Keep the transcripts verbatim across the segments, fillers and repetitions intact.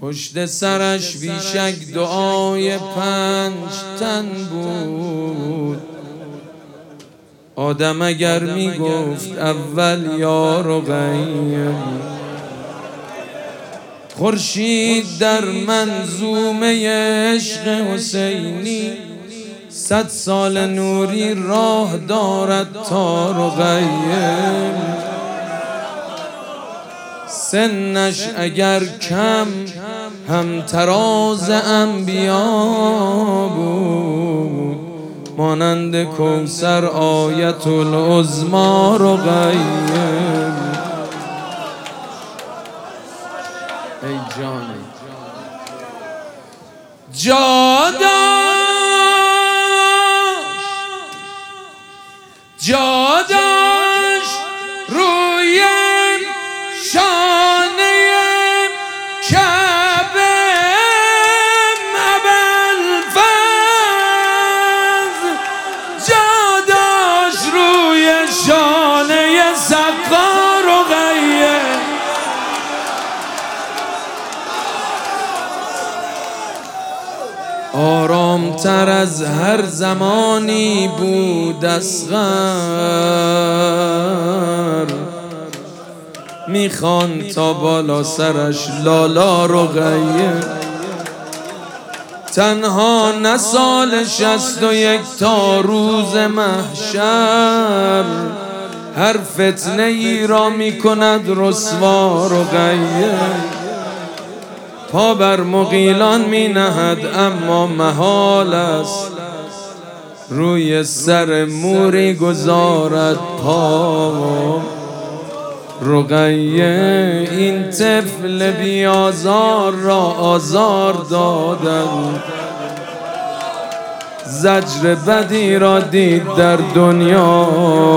پشت سرش بیشک دعای پنج تن بود. آدم اگر می گفت اول یا رقیه، خورشید در منظومه عشق حسینی صد سال نوری راه دارد تا رقیه. سنش اگر کم هم تراز انبیا بود، مانند کوثر آیت العظما رقیه. ای جان جا داشت جا داشت روی شانه کعبه ابوالفضل، جا داشت روی شانه سقا رقیه. آرام تر از هر زمانی بود اصغر، میخوان تا بالا سرش لالا رقیه. تنها نه سال شصت و یک تا روز محشر، هر فتنه ای را میکند رسوا رقیه. پا بر مغیلان می نهد اما محال است، روی سر موری گذارد پا رقیه. این طفل بیازار را آزار دادند، زجر بدی را دید در دنیا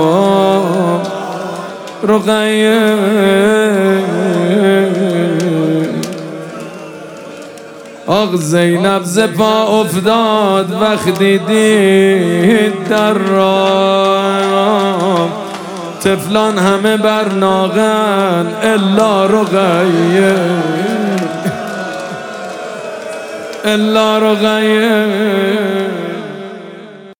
رقیه. آق زینب ز پا افتاد وقتی دید در راه، طفلان همه بر ناقن الا رقیه الا رقیه.